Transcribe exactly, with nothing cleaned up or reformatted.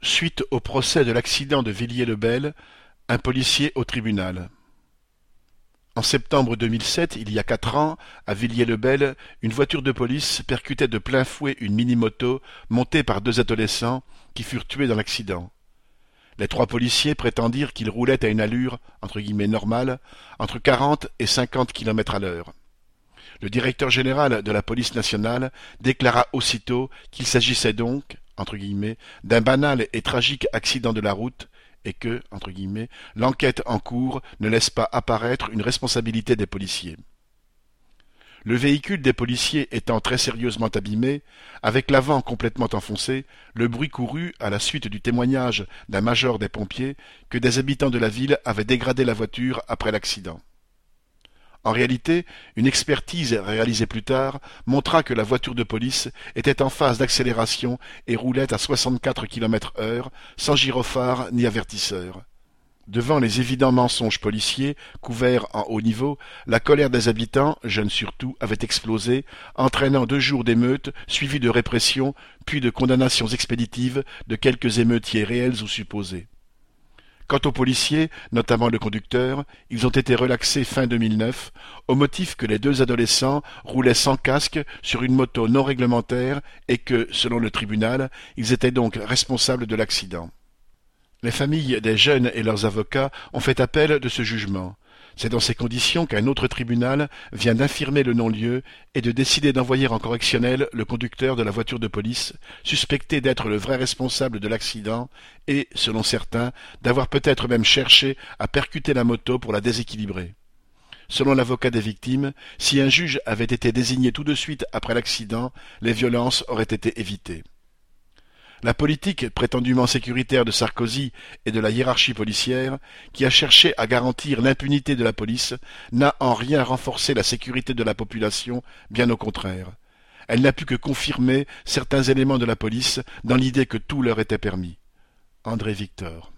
Suite au procès de l'accident de Villiers-le-Bel, un policier au tribunal. En septembre deux mille sept, il y a quatre ans, à Villiers-le-Bel, une voiture de police percutait de plein fouet une mini-moto montée par deux adolescents qui furent tués dans l'accident. Les trois policiers prétendirent qu'ils roulaient à une allure entre guillemets normale, entre quarante et cinquante kilomètres à l'heure. Le directeur général de la police nationale déclara aussitôt qu'il s'agissait donc, entre guillemets, d'un banal et tragique accident de la route et que, entre guillemets, l'enquête en cours ne laisse pas apparaître une responsabilité des policiers. Le véhicule des policiers étant très sérieusement abîmé, avec l'avant complètement enfoncé, le bruit courut, à la suite du témoignage d'un major des pompiers, que des habitants de la ville avaient dégradé la voiture après l'accident. En réalité, une expertise réalisée plus tard montra que la voiture de police était en phase d'accélération et roulait à soixante-quatre kilomètres heure, sans gyrophare ni avertisseur. Devant les évidents mensonges policiers, couverts en haut niveau, la colère des habitants, jeunes surtout, avait explosé, entraînant deux jours d'émeutes, suivis de répression, puis de condamnations expéditives de quelques émeutiers réels ou supposés. Quant aux policiers, notamment le conducteur, ils ont été relaxés fin deux mille neuf, au motif que les deux adolescents roulaient sans casque sur une moto non réglementaire et que, selon le tribunal, ils étaient donc responsables de l'accident. Les familles des jeunes et leurs avocats ont fait appel de ce jugement. C'est dans ces conditions qu'un autre tribunal vient d'infirmer le non-lieu et de décider d'envoyer en correctionnel le conducteur de la voiture de police, suspecté d'être le vrai responsable de l'accident et, selon certains, d'avoir peut-être même cherché à percuter la moto pour la déséquilibrer. Selon l'avocat des victimes, si un juge avait été désigné tout de suite après l'accident, les violences auraient été évitées. La politique prétendument sécuritaire de Sarkozy et de la hiérarchie policière, qui a cherché à garantir l'impunité de la police, n'a en rien renforcé la sécurité de la population, bien au contraire. Elle n'a pu que confirmer certains éléments de la police dans l'idée que tout leur était permis. André Victor.